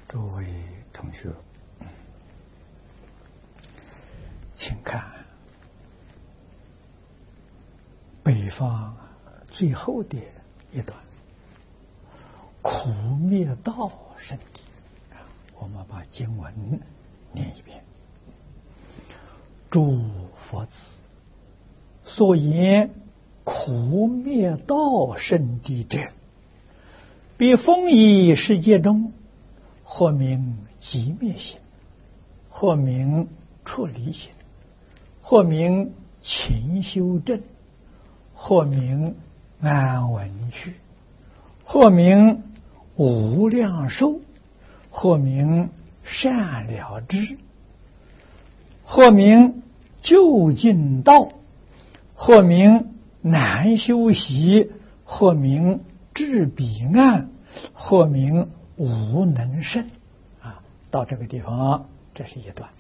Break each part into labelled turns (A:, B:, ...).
A: 诸位同学，请看北方最后的一段苦灭道圣地，我们把经文念一遍。诸佛子所言苦灭道圣地者，彼风异世界中，或名寂灭心，或名出离心，或名勤修正，或名安稳趣，或名无量寿，或名善了知，或名究竟道，或名难修习，或名至彼岸，或名无能胜。到这个地方，这是一段。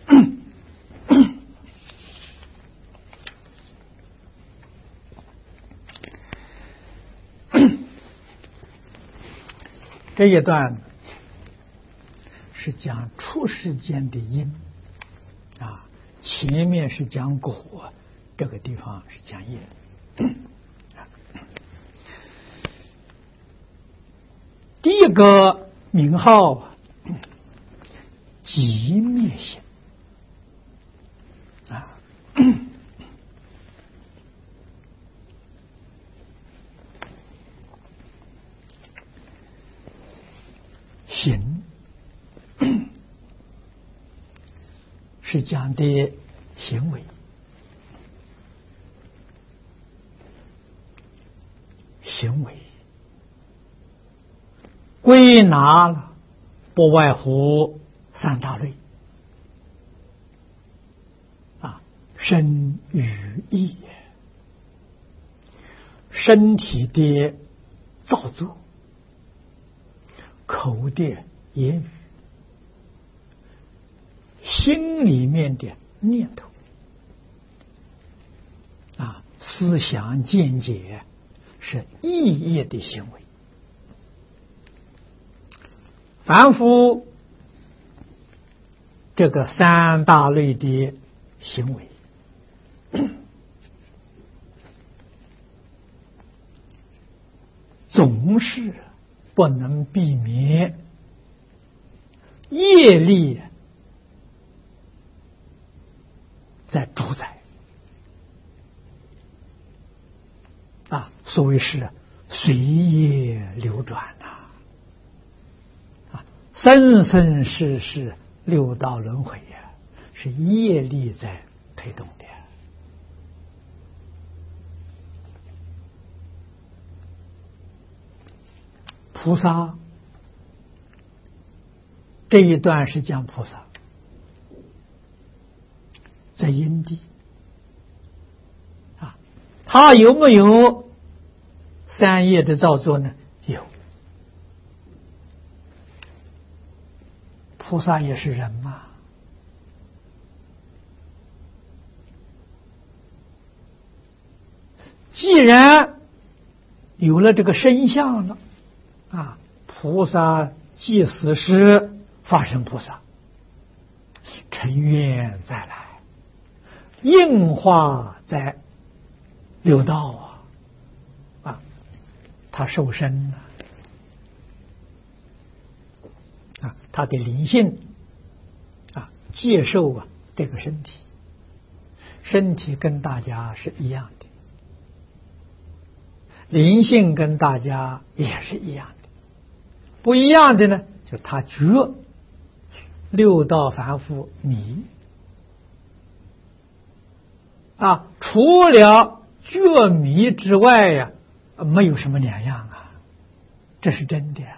A: 这一段是讲出世间的因啊，前面是讲果，这个地方是讲因。第一个名号寂灭心啊，行是讲的行为，行为归纳了不外乎三大类啊，身语意，身体的造作，口的言语，心里面的念头啊，思想见解是意业的行为。凡夫这个三大类的行为，总是不能避免业力在主宰啊，所谓是随业流转啊，生生世世六道轮回呀，是业力在推动的。菩萨这一段是讲菩萨在因地啊，他有没有三业的造作呢？有。菩萨也是人嘛，既然有了这个身相了啊，菩萨即死时发生菩萨，成愿再来，应化在六道啊，他受身了啊，他的灵性啊，接受这个身体，身体跟大家是一样的，灵性跟大家也是一样的，不一样的呢，就他觉六道凡夫迷啊，除了觉迷之外呀，没有什么两样啊，这是真的。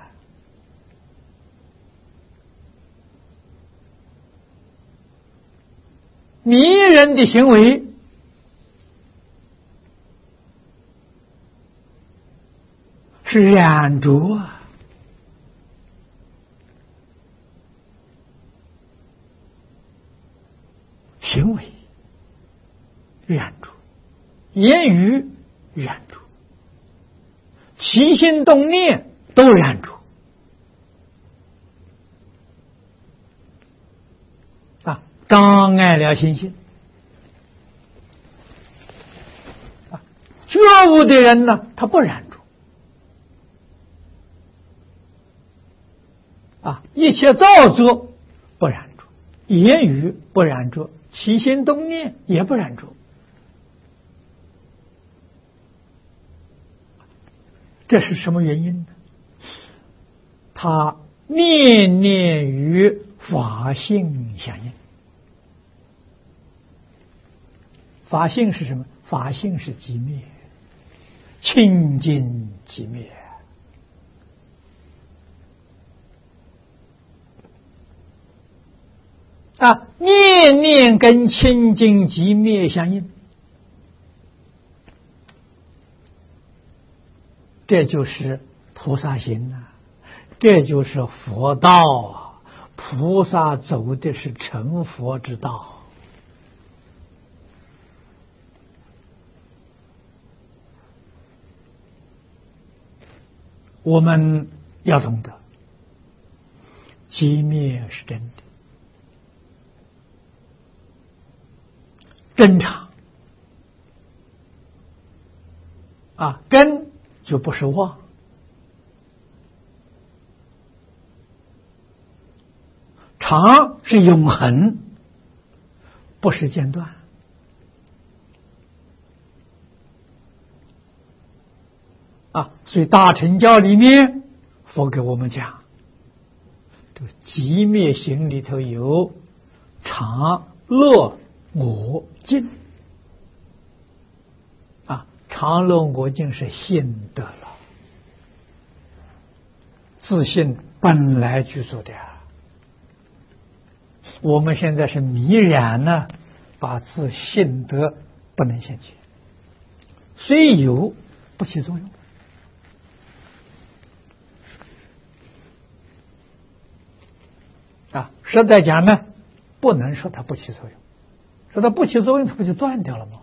A: 迷人的行为是染着行为染着，言语染着，起心动念都染着障碍了心性。觉悟的人呢，他不染着一切造作不染着，言语不染着，起心动念也不染着。这是什么原因呢？他念念与法性相应。法性是什么？法性是寂灭，清净寂灭。念念跟清净寂灭相应，这就是菩萨行这就是佛道菩萨走的是成佛之道。我们要懂得，寂灭是真的，真常根就不是妄，常是永恒，不是间断。所以大乘教里面佛给我们讲，这个寂灭行里头有常乐我净常乐我净是现得了，自信本来具足的我们现在是迷染呢，把自信得不能现起，虽有不起作用。实在讲呢，不能说它不起作用，说它不起作用，它不就断掉了吗？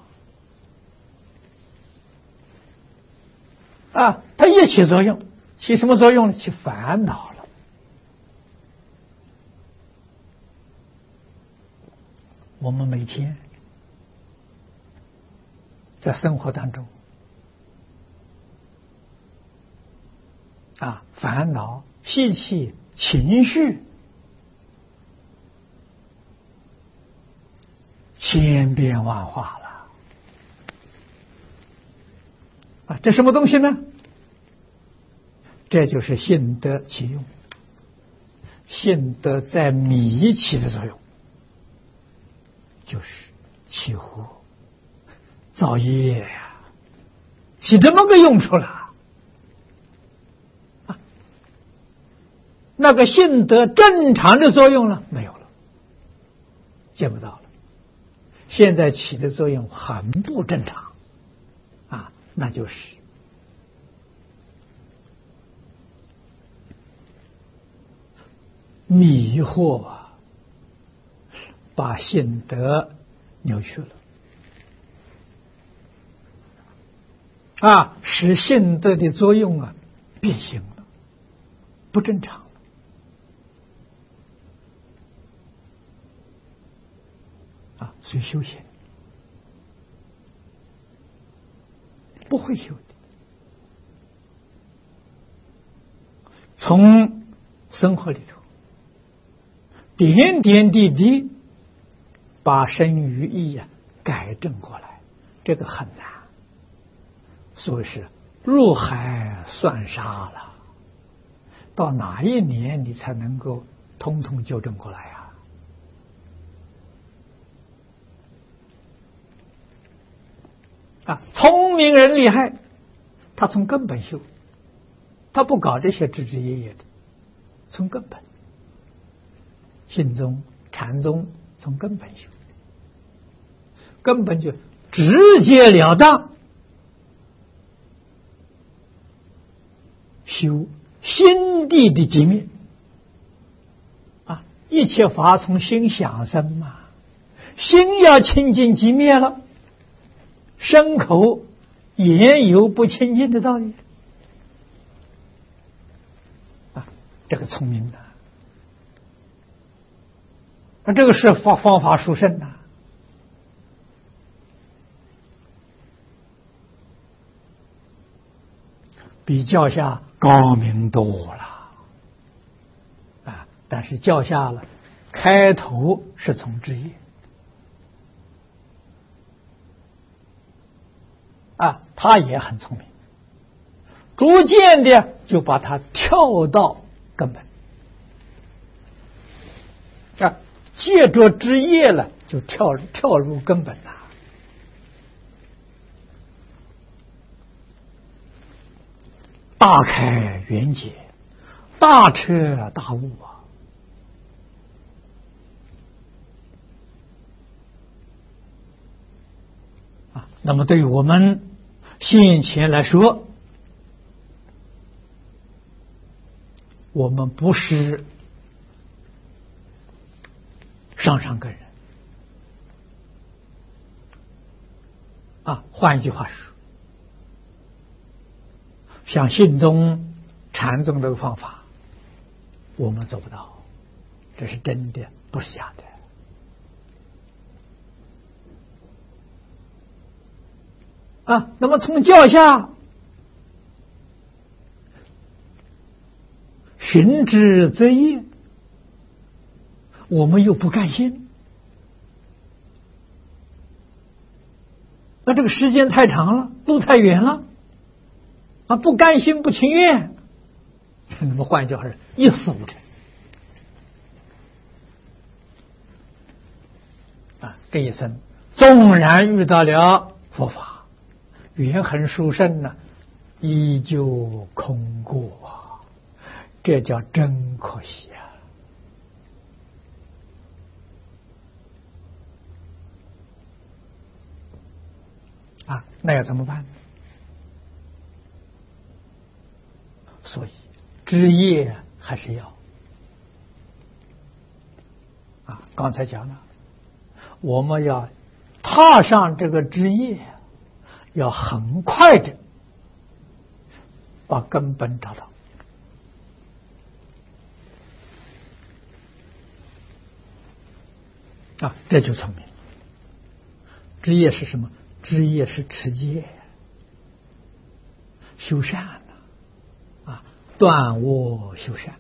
A: 它一起作用，起什么作用呢？起烦恼了。我们每天在生活当中烦恼、习气、情绪千变万化了这什么东西呢？这就是性德起用，性德在迷起的作用，就是起惑造业起这么个用处了那个性德正常的作用了没有了，见不到了。现在起的作用很不正常那就是迷惑把性德扭曲了使性德的作用变形了，不正常了所以修行不会修的。从生活里头点点滴滴把身语意改正过来，这个很难，所以是入海算沙了。到哪一年你才能够通通纠正过来聪明人厉害，他从根本修，他不搞这些枝枝叶叶的，从根本。信宗、禅宗从根本修，根本就直截了当修心地的寂灭一切法从心想生嘛，心要清净寂灭了，身口言有不清净的道理这个聪明的那这个是方法殊胜呐，比教下高明多了啊！但是教下了开头是从职业啊，他也很聪明，逐渐的就把他跳到根本啊，借着职业了，就跳入根本了。大开圆解，大彻大悟啊！那么对于我们现前来说，我们不是上根人啊，换一句话说，像信宗、禅宗这个方法，我们做不到，这是真的，不是假的啊。那么从教下行之则业，我们又不甘心，那这个时间太长了，路太远了啊，不甘心不情愿，那么换一句话是一事无成啊！这一生纵然遇到了佛法，缘很殊胜呢，依旧空过啊，这叫真可惜啊！那要怎么办？所以职业还是要啊，刚才讲了，我们要踏上这个职业，要很快的把根本找到啊，这就聪明。职业是什么？职业是持戒、修善啊，断恶修善，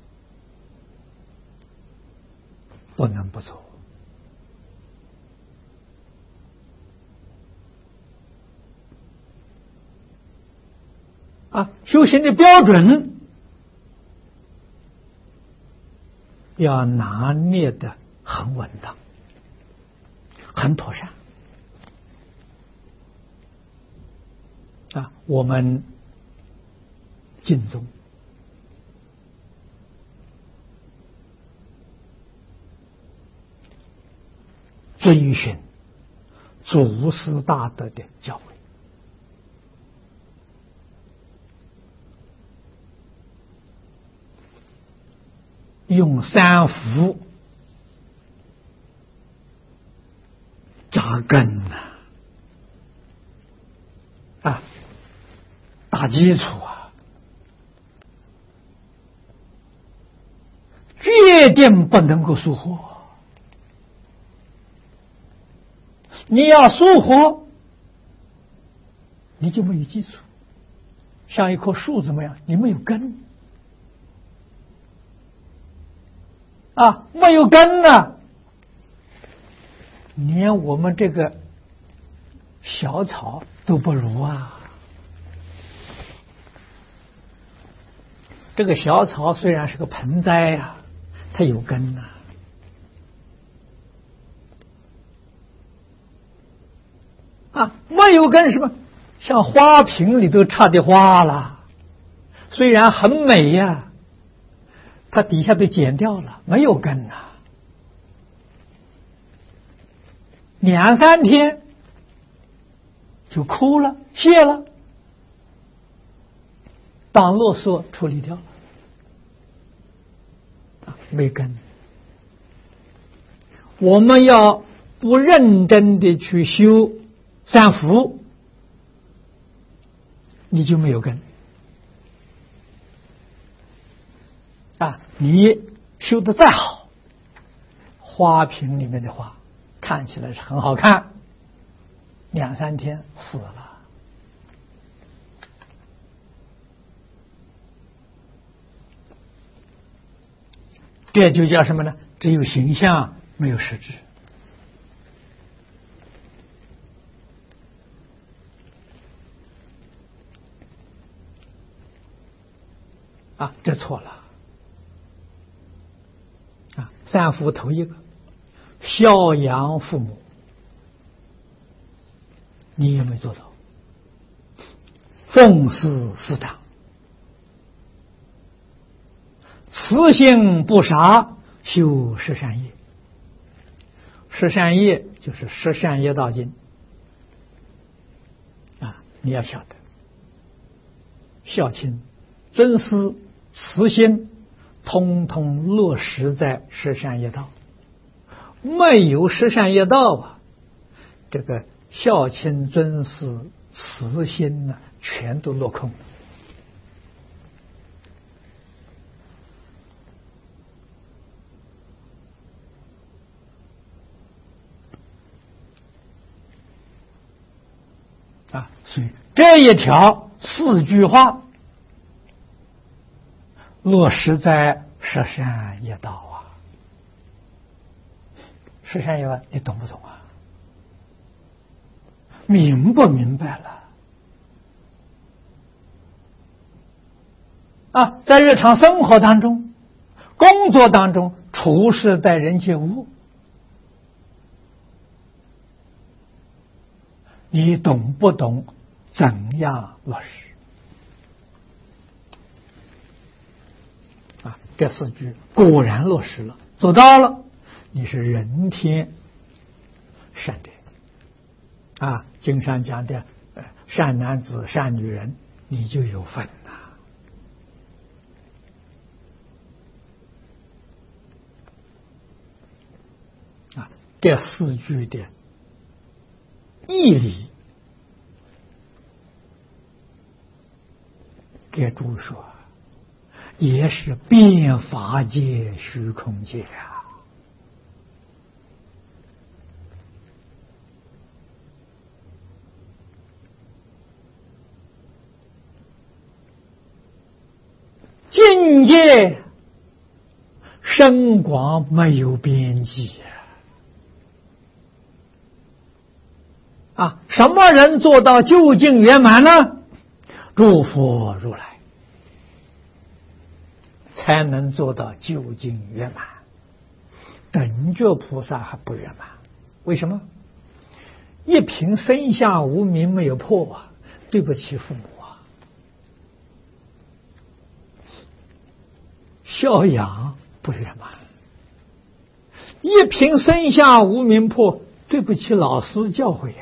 A: 不能不做啊。修行的标准要拿捏的很稳当，很妥善啊。我们尽宗遵循祖师大德的教诲，用三福扎根啊，打基础啊，决定不能够疏忽。你要疏忽，你就没有基础，像一棵树怎么样？你没有根啊，没有根呢，连我们这个小草都不如啊。这个小草虽然是个盆栽啊，它有根啊。啊，没有根什么？像花瓶里头插的花了，虽然很美呀，它底下被剪掉了，没有根啊。2、3天就枯了、谢了，当垃圾处理掉了，没根。我们要不认真的去修三福，你就没有根啊！你修的再好， 花瓶里面的花，看起来是很好看，2、3天死了。这就叫什么呢？只有形象，没有实质。这错了。三福头一个，孝养父母，你有没有做到？奉事师长，慈心不杀，修十善业。十善业就是十善业道经你要晓得，孝亲、尊师、慈心，通通落实在十善业道。没有十善业道这个孝亲、尊师、慈心全都落空。所以这一条4句话落实在十善业道十善业道你懂不懂明不明白了在日常生活当中、工作当中、处事待人接物，你懂不懂怎样落实这4句果然落实了，做到了，你是人天善德经上讲的善男子善女人，你就有份这4句的义理给诸说，也是遍法界虚空界境界深广没有边际什么人做到究竟圆满呢？诸佛如来才能做到究竟圆满，等觉菩萨还不圆满。为什么？一品生相无明没有破对不起父母孝养不圆满，一品生相无明破，对不起老师教诲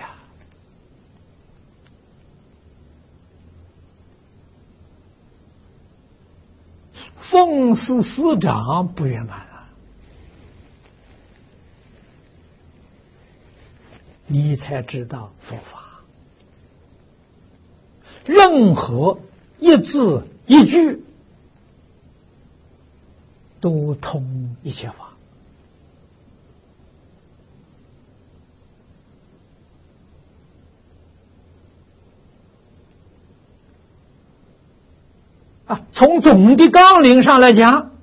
A: 奉事师长不圆满你才知道佛法，任何一字一句都通一切法从总的纲领上来讲，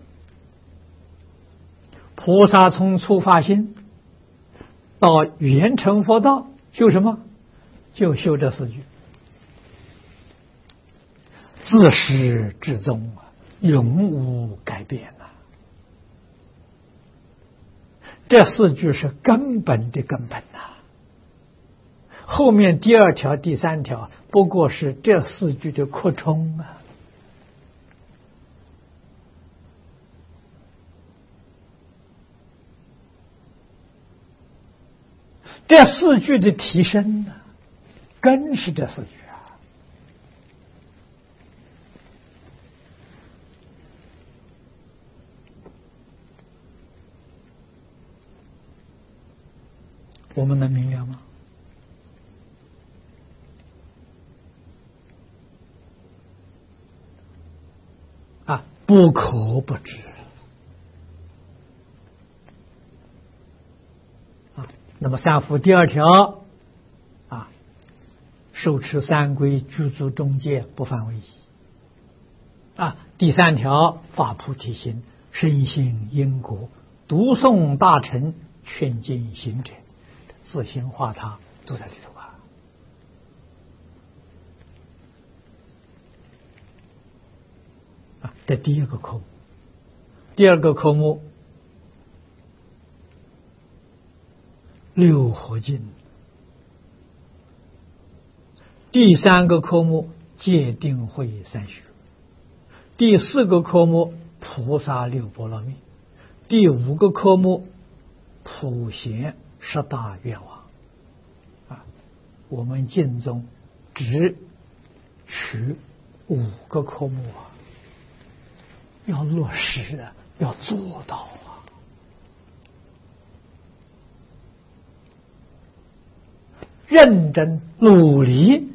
A: 菩萨从初发心到圆成佛道，修什么？就修这4句，自始至终永无改变这4句是根本的根本后面第2条、第3条不过是这4句的扩充这4句的提升根是这4句我们能明了吗？不可不知那么三福第2条啊，受持三规，具足中戒，不犯违仪啊。第3条发菩提心，深信因果，读诵大乘，劝进行者，自行化他，都在里头啊。这第1个科目。第2个科目六合敬，第3个科目戒定慧三学，第4个科目菩萨六波罗蜜，第5个科目普贤10大愿望啊。我们净宗只取5个科目啊，要落实啊，要做到啊。认真努力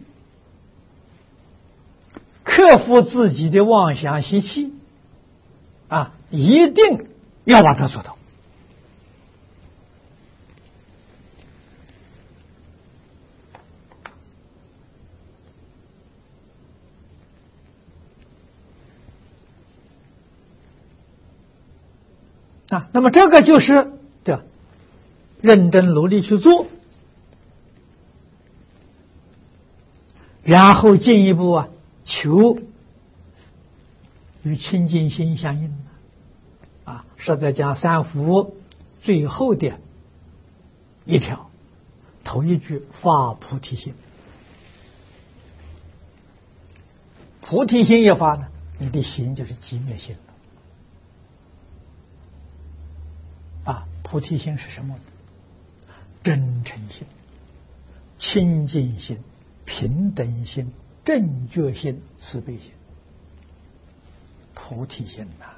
A: 克服自己的妄想习气啊，一定要把它做到。啊，那么这个就是这认真努力去做，然后进一步啊，求与清净心相应啊。是在讲三福最后的1条，头一句发菩提心。菩提心一发呢，你的心就是寂灭心了。啊，菩提心是什么呢？真诚心、清净心、平等心、正觉心、慈悲心。菩提心呐，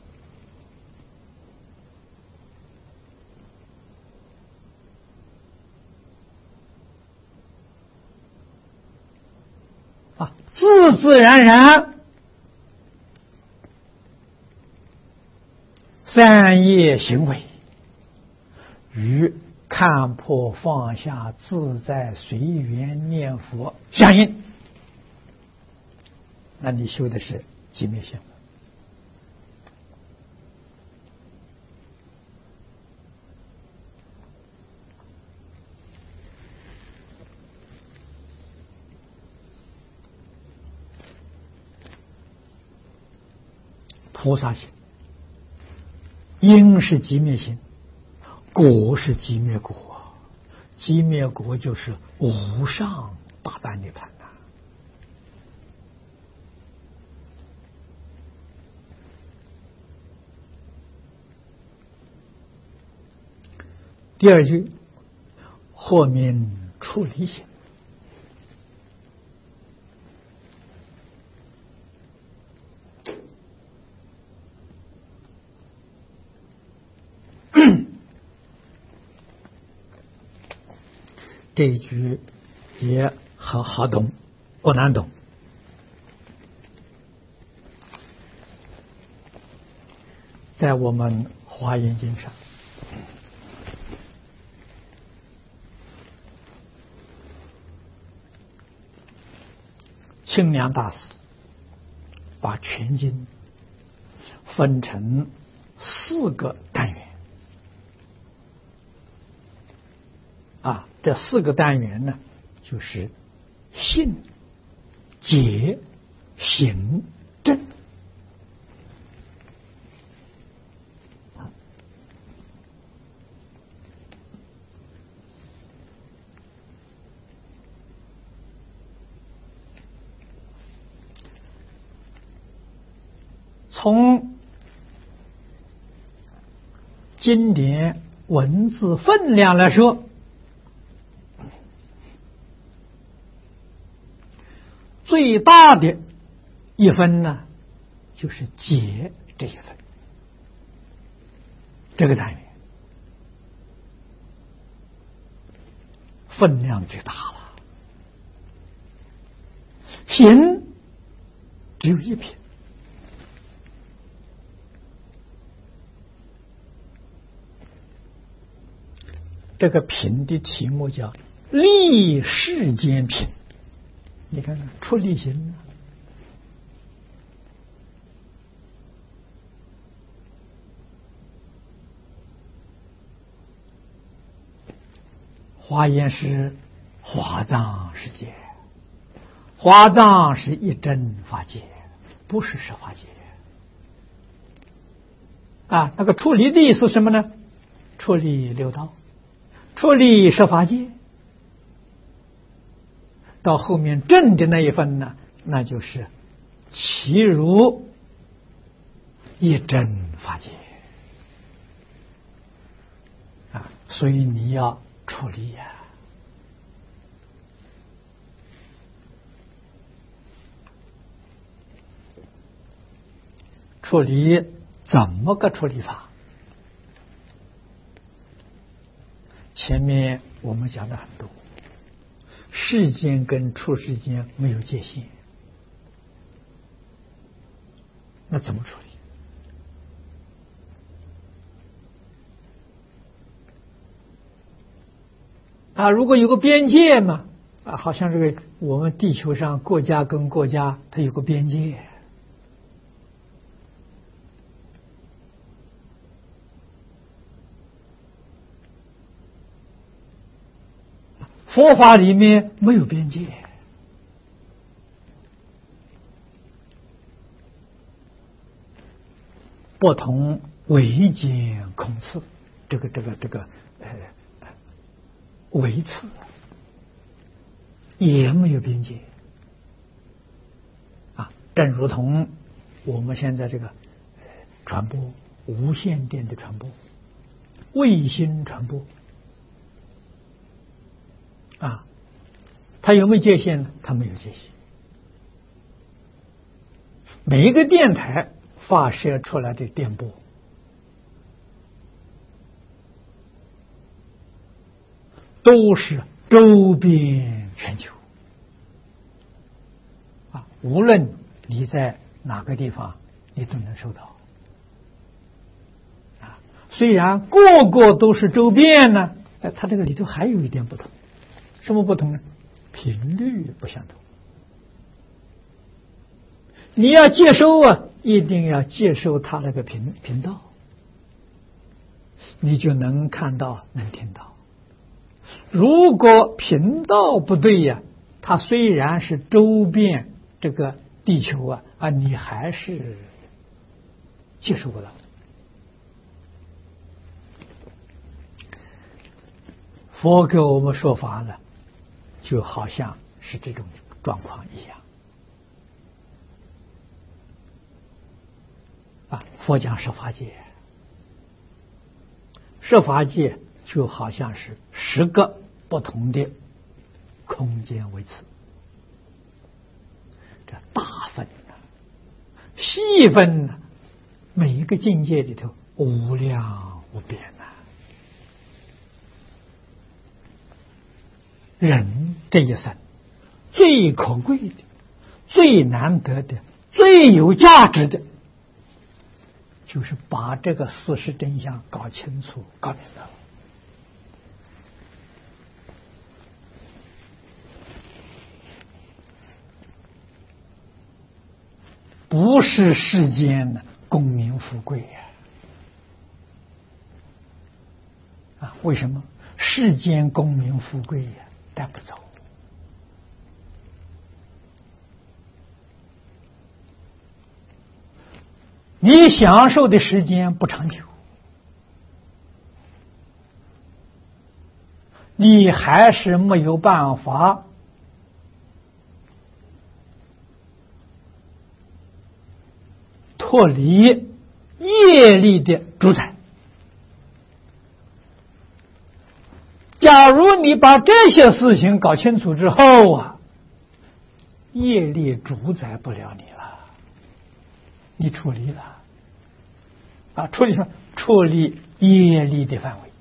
A: 啊，自自然然三业行为与看破放下自在随缘念佛相应，那你修的是寂灭心。菩萨心，因是寂灭心，果是寂灭果，寂灭果就是无上大般涅槃呐。第2句或名出离心，这一句也很好懂，不难懂。在我们华严经上，清凉大师把全经分成4个单元啊，这4个单元呢，就是信、解、行、证。从经典文字分量来说，最大的一分呢，就是解这一分，这个单元分量最大了。行只有1篇， 这个品的题目叫立世间品。你看看出离心，华严是华藏世界，华藏是一真法界，不是十法界。那个出离的意思是什么呢？出离六道，出离十法界。到后面正的那一份呢，那就是其如一真法界所以你要出离呀。出离怎么个出离法？前面我们讲的很多，世间跟出世间没有界限，那怎么处理？如果有个边界嘛，好像这个我们地球上国家跟国家它有个边界。佛法里面没有边界，不同唯见空次，这个唯次也没有边界正如同我们现在这个传播无线电的传播、卫星传播它有没有界限呢？它没有界限。每一个电台发射出来的电波都是周遍全球无论你在哪个地方，你都能收到虽然个个都是周遍呢，它这个里头还有一点不同。什么不同呢？频率不相同。你要接收一定要接收它那个频道，你就能看到能听到。如果频道不对它虽然是周遍这个地球你还是接收不到。佛给我们说法了，就好像是这种状况一样佛讲十法界，十法界就好像是10个不同的空间维次，这大分细分每一个境界里头无量无边人这一生最可贵的、最难得的、最有价值的，就是把这个事实真相搞清楚、搞明白了。不是世间的功名富贵为什么？世间功名富贵带不走。你享受的时间不长久，你还是没有办法脱离业力的主宰。假如你把这些事情搞清楚之后业力主宰不了你了，你处理了处理什么？处理业力的范围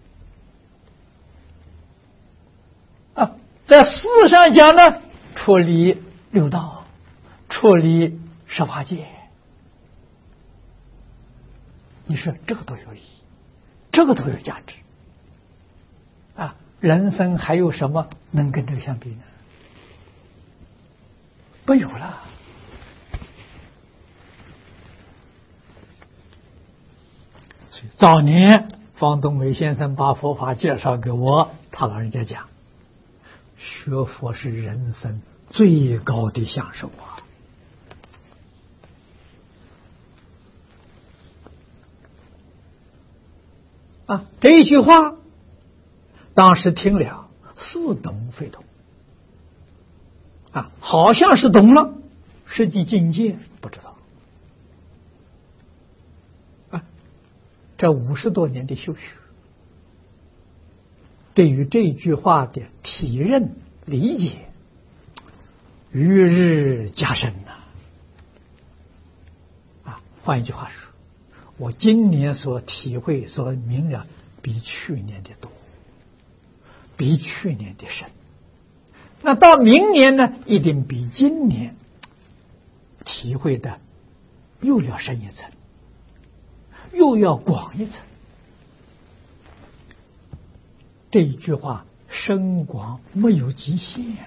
A: 在事上讲呢，处理六道，处理十法界。你说这个多有意义，这个多有价值人生还有什么能跟这个相比呢？没有了。早年方东美先生把佛法介绍给我，他老人家讲，学佛是人生最高的享受这一句话当时听了似懂非懂好像是懂了，实际境界不知道这50多年的修学，对于这句话的体认理解与日加深换一句话说，我今年所体会所明了比去年的多，比去年的深。那到明年呢，一定比今年体会的又要深一层，又要广一层。这一句话深广没有极限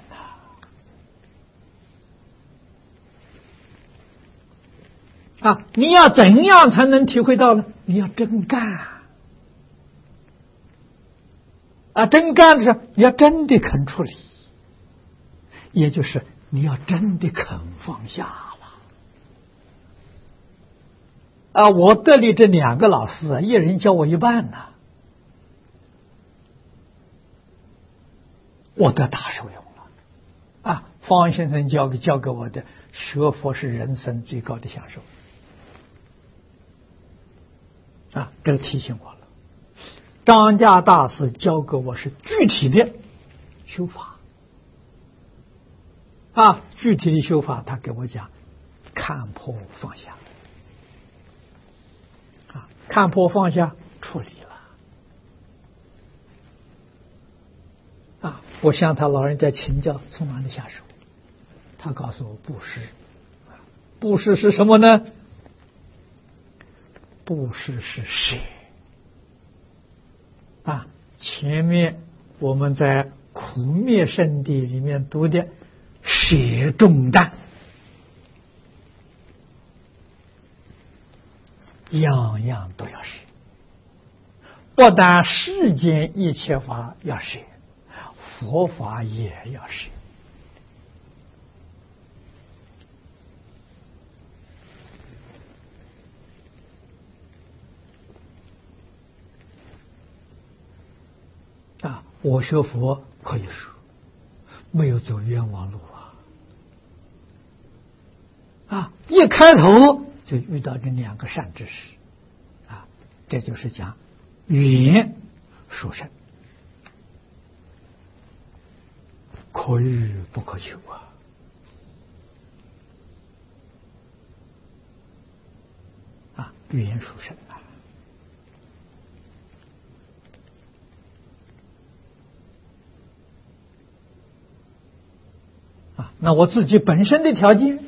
A: 你要怎样才能体会到呢？你要真干真干的时候，你要真的肯处理，也就是你要真的肯放下了我这里这2个老师一人教我一半我得大受用了方先生教给我的学佛是人生最高的享受这个提醒我了。张家大师教给我是具体的修法具体的修法，他给我讲看破放下看破放下处理了我向他老人家请教从哪里下手，他告诉我布施。布施是什么呢？布施是舍前面我们在苦灭圣地里面读的舍重担，样样都要舍，不但世间一切法要舍，佛法也要舍我学佛可以说没有走冤枉路一开头就遇到这2个善知识这就是讲缘殊胜，可遇不可求缘殊胜那我自己本身的条件，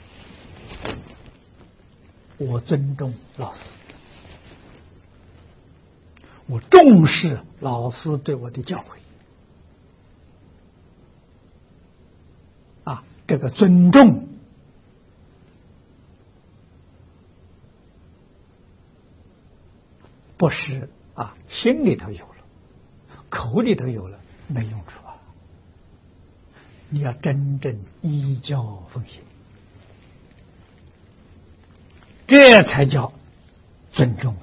A: 我尊重老师，我重视老师对我的教诲这个尊重不是心里头有了，口里头有了没用处你要真正依教奉行，这才叫尊重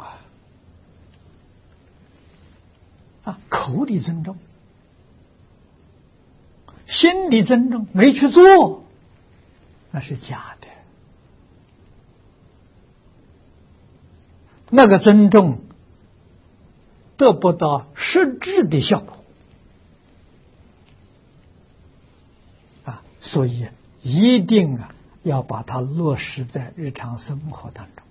A: 口里尊重，心里尊重，没去做那是假的。那个尊重得不到实质的效果所以一定要把它落实在日常生活当中，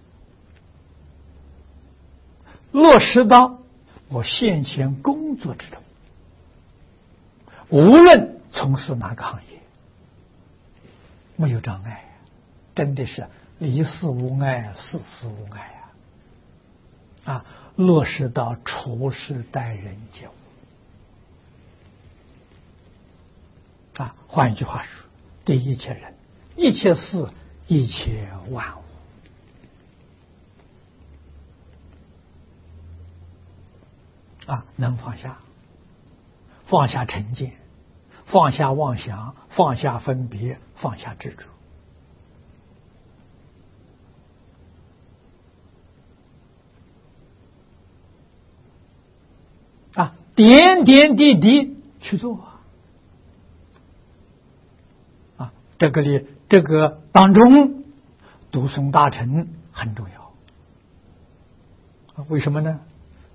A: 落实到我现前工作之中，无论从事哪个行业，没有障碍，真的是离事无碍，事事无碍落实到处事待人接物换一句话说，对一切人、一切事、一切万物，能放下，放下成见，放下妄想，放下分别，放下执着。点点滴滴去做这个当中读诵大乘很重要为什么呢？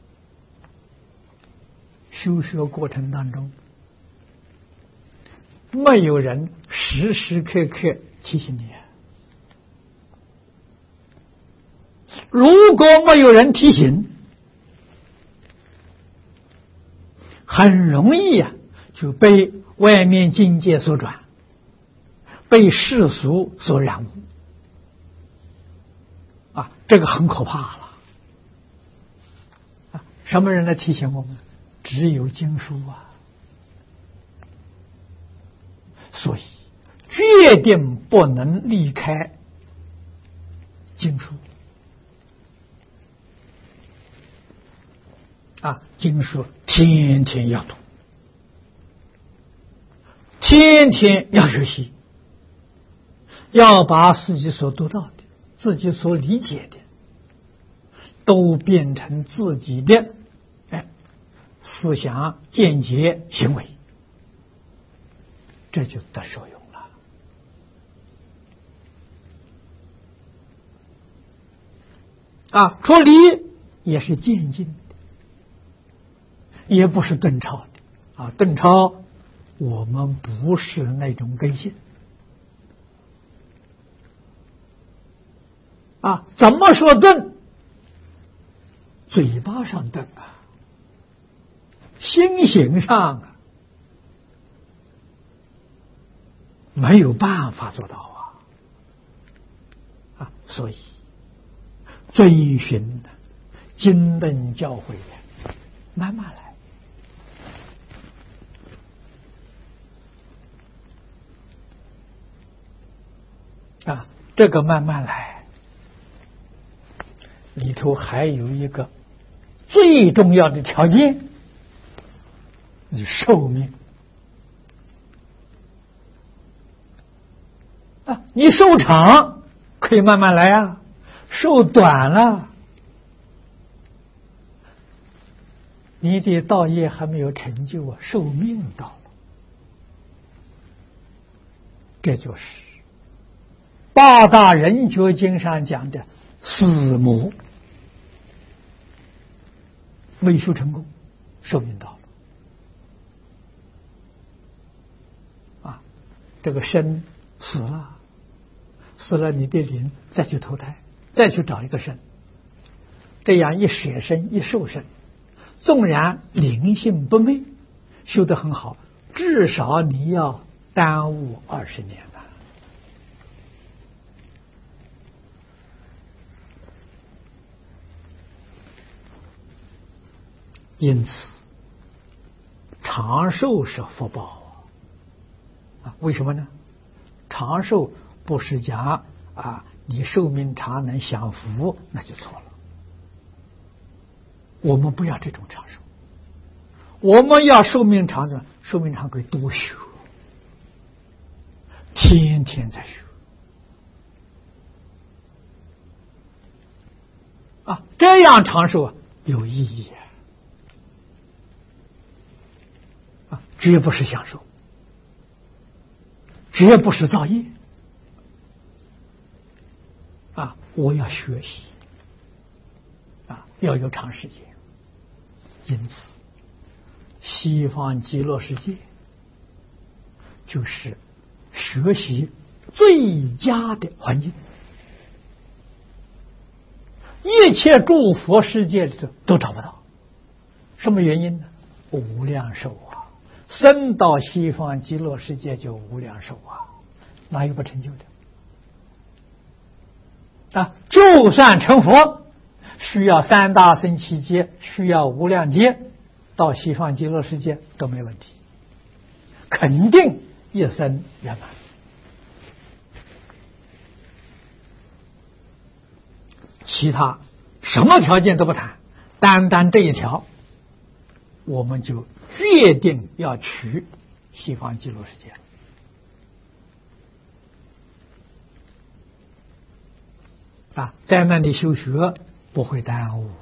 A: 修学过程当中，没有人时时刻刻提醒你。如果没有人提醒，很容易就被外面境界所转，被世俗所染污这个很可怕了什么人来提醒我们？只有经书所以决定不能离开经书经书天天要读，天天要学习，要把自己所读到的、自己所理解的都变成自己的思想、见解、行为，这就得受用了说理也是渐进的，也不是顿超的顿超我们不是那种根性怎么说顿？嘴巴上顿心行上没有办法做到所以遵循经论教诲慢慢来这个慢慢来里头还有一个最重要的条件，你寿命你寿长可以慢慢来寿短了你的道业还没有成就寿命到了，这就是八大人觉经上讲的四魔，未修成功，寿命到了这个身死了你的灵再去投胎，再去找一个身，这样一舍身一受身，纵然灵性不昧，修得很好，至少你要耽误20年了。因此长寿是福报为什么呢？长寿不是讲你寿命长能享福，那就错了。我们不要这种长寿，我们要寿命长的，寿命长可以多修，天天在修这样长寿有意义绝不是享受，绝不是造业我要学习要有长时间。因此西方极乐世界就是学习最佳的环境，一切诸佛世界里都找不到。什么原因呢？无量寿生到西方极乐世界就无量寿哪有不成就的就算成佛，需要三大乘七劫，需要无量劫，到西方极乐世界都没问题，肯定一生圆满。其他什么条件都不谈，单单这一条，我们就决定要取西方极乐世界。在那里修学不会耽误，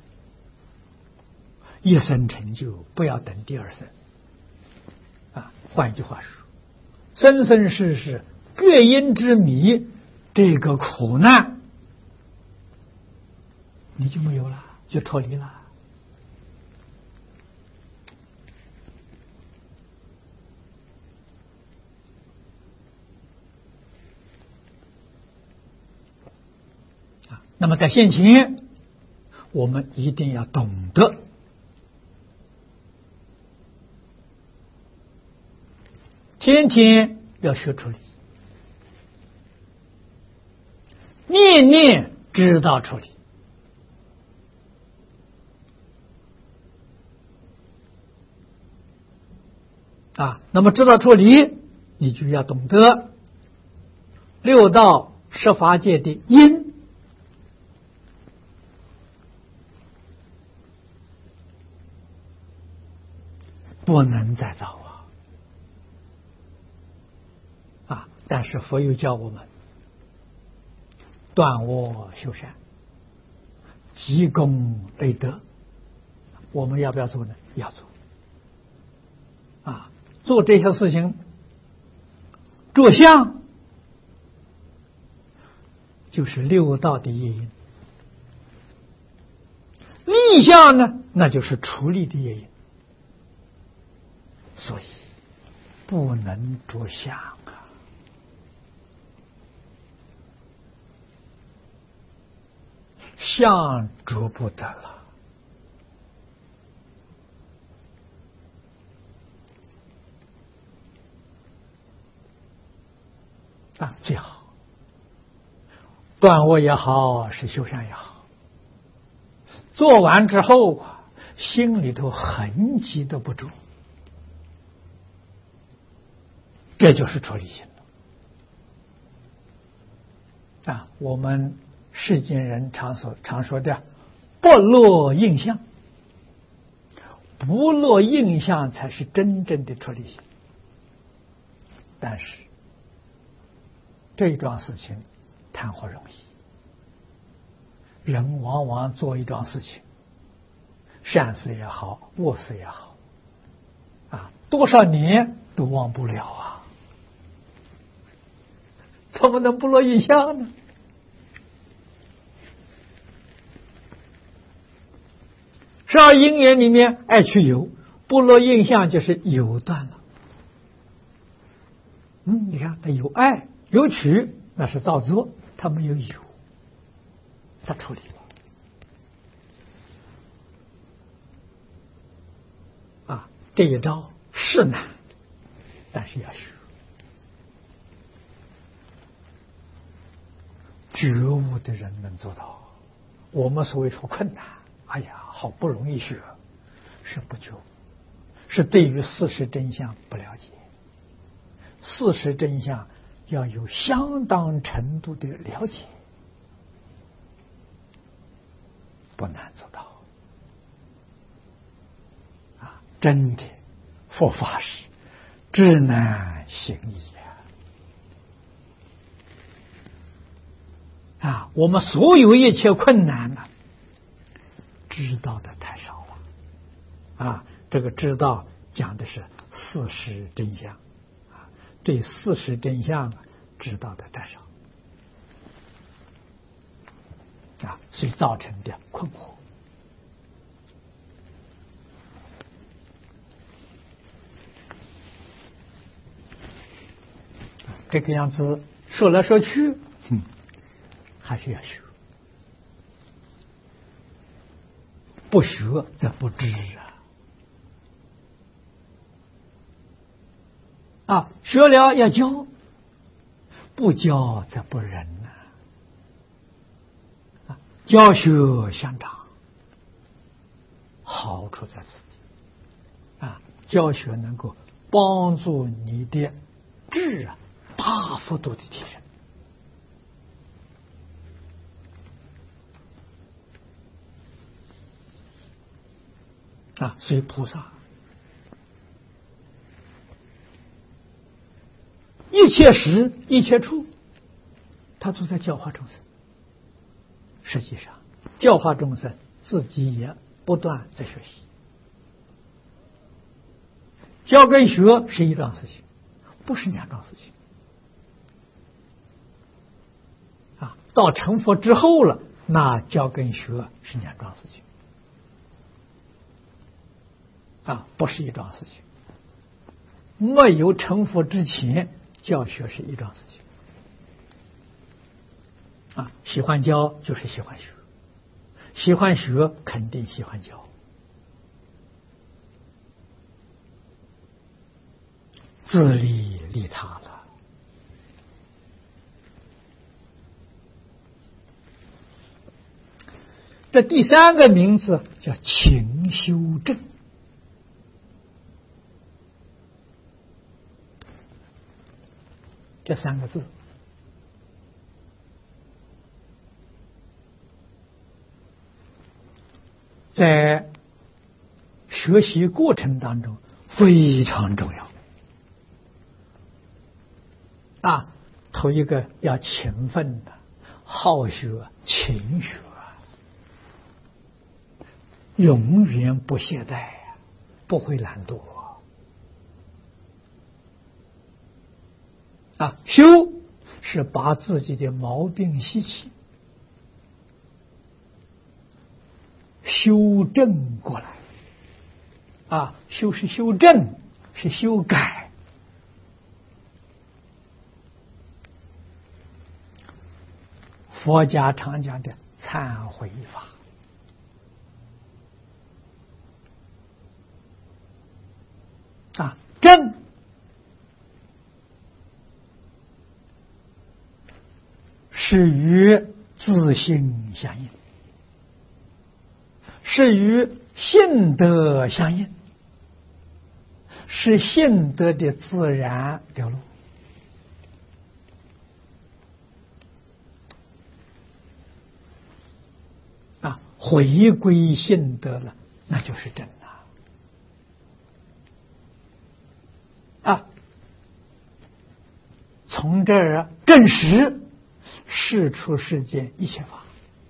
A: 一生成就，不要等第二生。换句话说，生生世世月阴之谜，这个苦难你就没有了，就脱离了。那么在现前，我们一定要懂得天天要学处理，念念知道处理。那么知道处理，你就要懂得六道十法界的因，不能再造但是佛又教我们断恶修善，积功累德，我们要不要做呢？要做。做这些事情，着相就是六道的业因，立相呢，那就是处理的业因。所以不能着相相着不得了。最好断恶也好，是修善也好，做完之后心里头痕迹都不住，这就是出离心了。我们世间人常说的不落印象，不落印象才是真正的出离心。但是这一桩事情谈何容易，人往往做一桩事情，善事也好，恶事也好，多少年都忘不了怎么能不落印象呢？十二因缘里面爱去有，不落印象就是有断了。你看他有爱有取，那是造作，他没有他处理了。这一招是难，但是要学。觉悟的人能做到。我们所谓说困难，好不容易学，是不觉悟，是对于事实真相不了解。事实真相要有相当程度的了解，不难做到。真的佛法是至难行矣我们所有一切困难呢，知道的太少了这个知道讲的是事实真相对事实真相知道的太少所以造成的困惑。这个样子说来说去，还是要学，不学则不知学了要教，不教则不仁教学相长，好处在此地教学能够帮助你的智啊大幅度的提升所以菩萨一切时一切处，他都在教化众生。实际上，教化众生自己也不断在学习。教跟学是一桩事情，不是两桩事情。到成佛之后了，那教跟学是两桩事情。不是一桩事情。没有成佛之前，教学是一桩事情。喜欢教就是喜欢学，喜欢学肯定喜欢教。自利利他了。这第三个名字叫勤修正。这三个字在学习过程当中非常重要。头一个要勤奋的，好学、勤学，永远不懈怠，不会懒惰。修是把自己的毛病习气修正过来。修是修正，是修改。佛家常讲的忏悔法。正是与自性相应，是与性德相应，是性德的自然流露。回归性德了，那就是真了。从这儿证实世出世间一切法，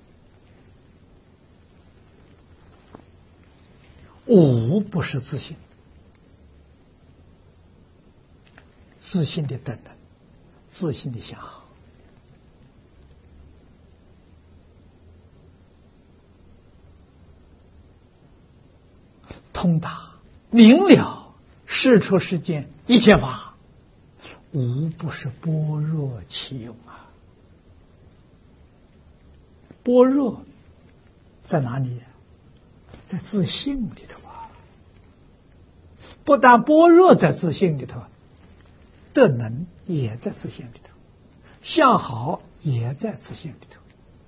A: 无不是自性，自性的等等，自性的相好。通达明了世出世间一切法，无不是般若其用般若在哪里？在自性里头不但般若在自性里头，德能也在自性里头，相好也在自性里头。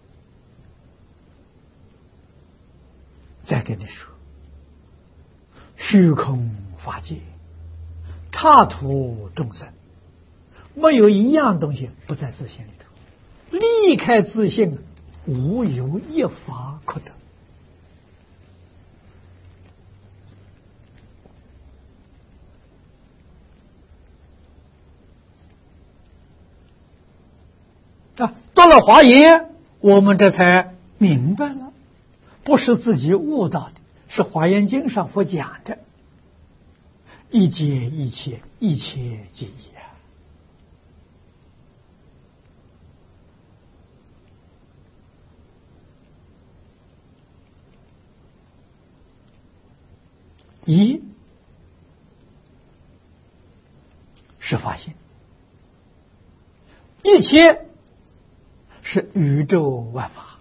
A: 再跟你说，虚空法界，刹土众生，没有一样东西不在自性里头。离开自性，无有一法可得。到了华严，我们这才明白了，不是自己悟到的，是华严经上所讲的，一切一切，一切即一一是法性，一切是宇宙万法，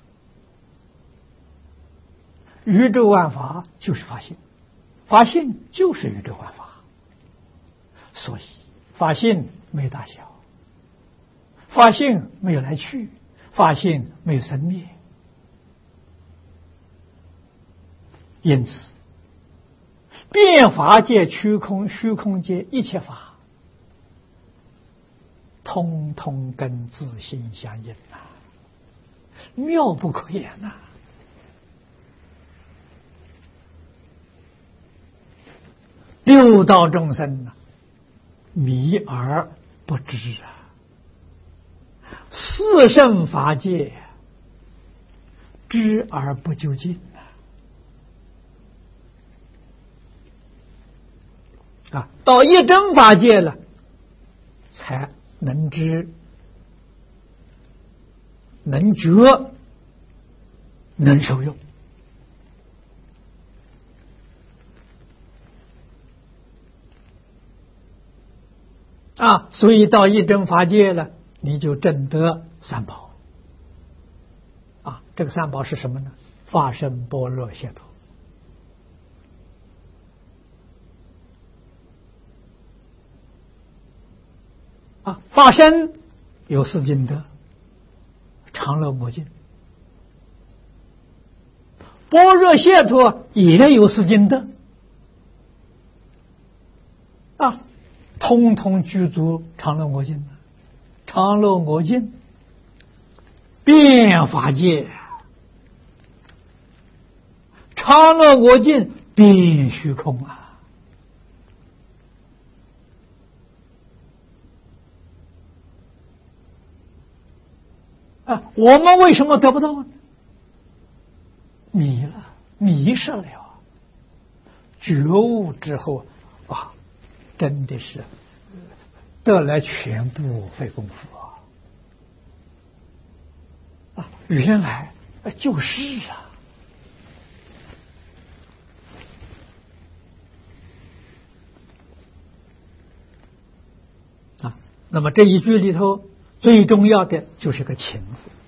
A: 宇宙万法就是法性，法性就是宇宙万法，所以法性没有大小，法性没有来去，法性没有生灭。因此变法界、虚空界一切法通通跟自性相应呐，妙不可言呐！六道众生呐，迷而不知啊，四圣法界知而不究竟啊！到一真法界了，才能知、能觉、能受用啊！所以到一真法界了，你就证得三宝啊！这个三宝是什么呢？法身般若解脱啊！法身有四尽德，常乐无尽；般若解脱也有四尽德啊！通通具足常乐我净，常乐我净遍法界，常乐我净遍虚空啊！我们为什么得不到呢？迷了，迷失了，觉悟之后啊，真的是得来全不费功夫啊！原来就是啊！那么这一句里头最重要的就是个情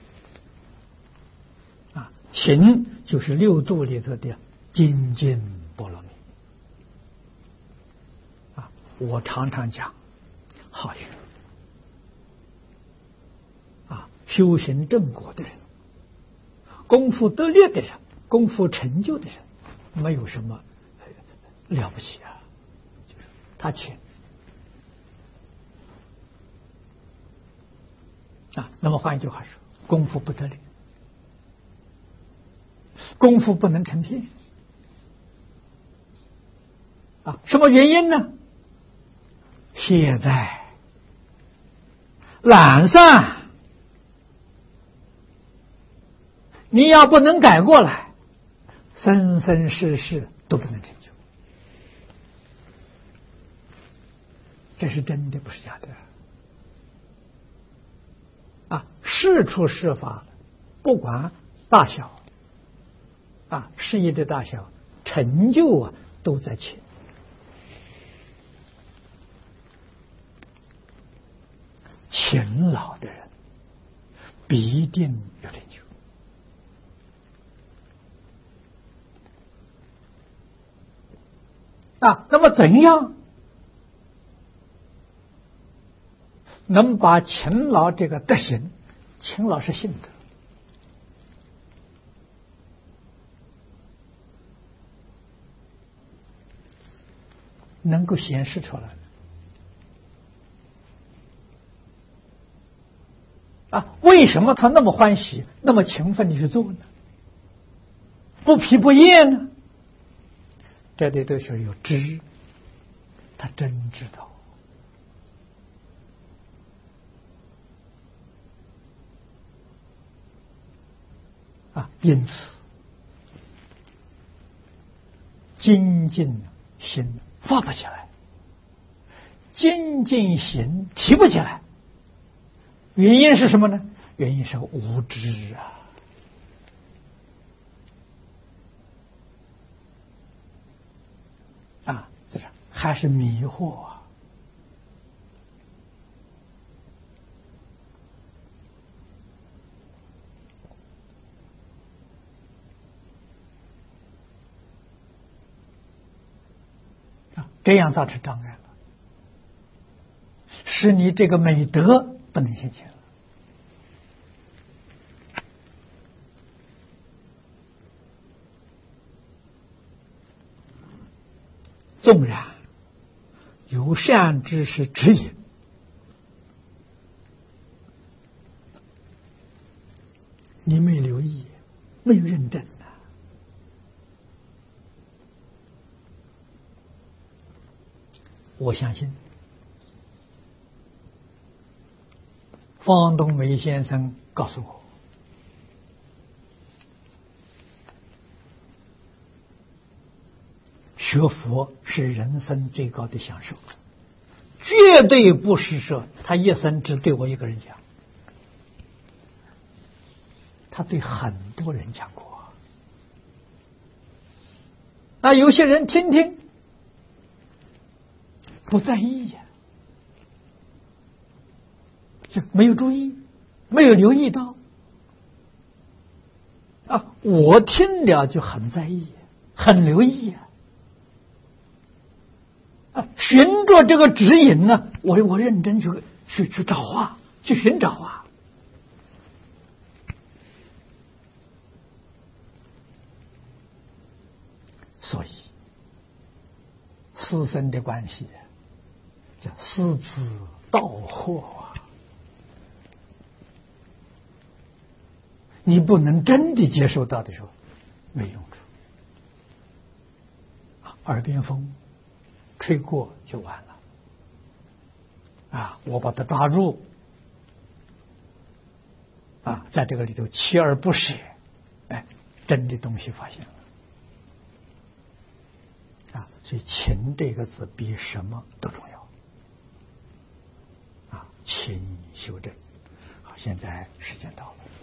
A: 字啊，情就是六度里头的精进波罗蜜啊！我常常讲好学啊，修行正果的人，功夫得力的人，功夫成就的人，没有什么了不起啊，就是他浅啊。那么换一句话说，功夫不得力，功夫不能成片啊。什么原因呢？现在懒散，你要不能改过来，生生世世都不能成就，这是真的，不是假的啊！事出事法，不管大小啊，事业的大小，成就啊，都在前。勤劳的人必定有成就啊！那么怎样能把勤劳这个德行，勤劳是性德，能够显示出来呢？啊，为什么他那么欢喜，那么勤奋的去做呢？不疲不厌呢？这里都是有知，他真知道啊。因此，精进心发不起来，精进心提不起来。原因是什么呢？原因是无知啊！这是还是迷惑这样造成障碍了，使你这个美德不能现前了。纵然有善知识指引我相信。方东梅先生告诉我，学佛是人生最高的享受，绝对不是说他一生只对我一个人讲，他对很多人讲过。那有些人听听不在意呀，就没有注意，没有留意到啊。我听了就很在意，很留意啊。循着这个指引呢，我认真去找啊，去寻找啊。所以师生的关系叫师子道货啊，你不能真的接受到的时候没用处，耳边风吹过就完了啊！我把它抓住啊，在这个里头锲而不舍，哎，真的东西发现了啊！所以勤这个字比什么都重要啊！勤修正。好，现在时间到了。